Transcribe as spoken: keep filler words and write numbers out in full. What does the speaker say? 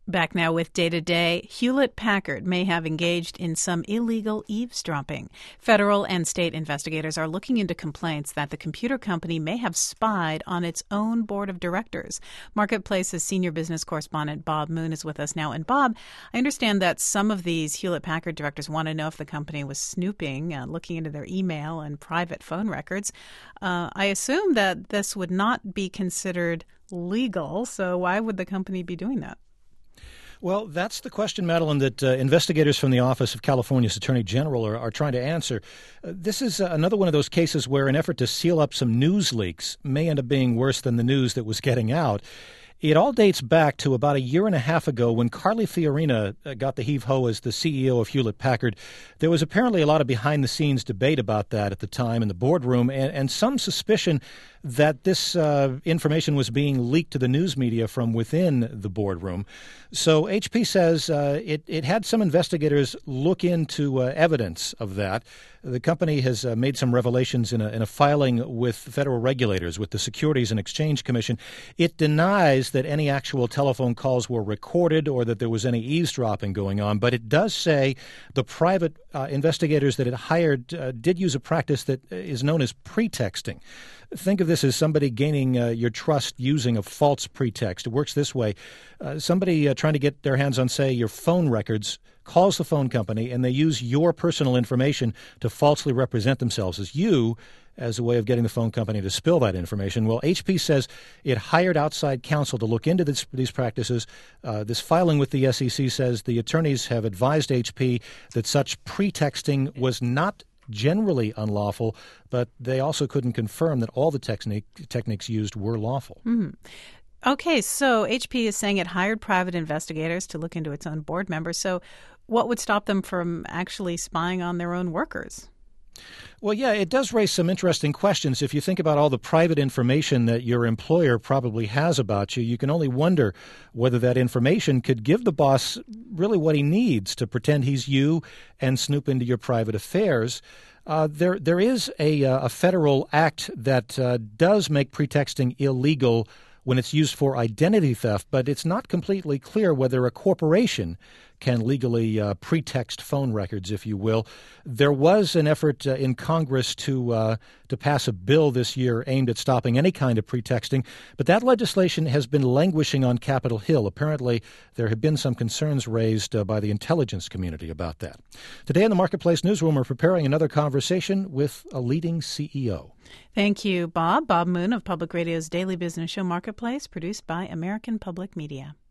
Back now with Day to Day. Hewlett-Packard may have engaged in some illegal eavesdropping. Federal and state investigators are looking into complaints that the computer company may have spied on its own board of directors. Marketplace's senior business correspondent Bob Moon is with us now. And Bob, I understand that some of these Hewlett-Packard directors want to know if the company was snooping, uh, looking into their email and private phone records. Uh, I assume that this would not be considered legal, so why would the company be doing that? Well, that's the question, Madeline, that uh, investigators from the Office of California's Attorney General are, are trying to answer. Uh, this is uh, another one of those cases where an effort to seal up some news leaks may end up being worse than the news that was getting out. It all dates back to about a year and a half ago when Carly Fiorina got the heave-ho as the C E O of Hewlett-Packard. There was apparently a lot of behind-the-scenes debate about that at the time in the boardroom, and, and some suspicion that this uh, information was being leaked to the news media from within the boardroom. So H P says uh, it, it had some investigators look into uh, evidence of that. The company has uh, made some revelations in a, in a filing with federal regulators, with the Securities and Exchange Commission. It denies that any actual telephone calls were recorded or that there was any eavesdropping going on, but it does say the private uh, investigators that it hired uh, did use a practice that is known as pretexting. Think of this as somebody gaining uh, your trust using a false pretext. It works this way. Uh, somebody uh, trying to get their hands on, say, your phone records calls the phone company, and they use your personal information to falsely represent themselves as you as a way of getting the phone company to spill that information. Well, H P says it hired outside counsel to look into this, these practices. Uh, this filing with the S E C says the attorneys have advised H P that such pretexting was not generally unlawful, but they also couldn't confirm that all the technique, techniques used were lawful. Mm-hmm. Okay, so H P is saying it hired private investigators to look into its own board members. So what would stop them from actually spying on their own workers? Well, yeah, it does raise some interesting questions. If you think about all the private information that your employer probably has about you, you can only wonder whether that information could give the boss really what he needs to pretend he's you and snoop into your private affairs. Uh, there, there is a, a federal act that uh, does make pretexting illegal when it's used for identity theft, but it's not completely clear whether a corporation can legally uh, pretext phone records, if you will. There was an effort uh, in Congress to uh, to pass a bill this year aimed at stopping any kind of pretexting, but that legislation has been languishing on Capitol Hill. Apparently, there have been some concerns raised uh, by the intelligence community about that. Today in the Marketplace Newsroom, we're preparing another conversation with a leading C E O. Thank you, Bob. Bob Moon of Public Radio's daily business show Marketplace, produced by American Public Media.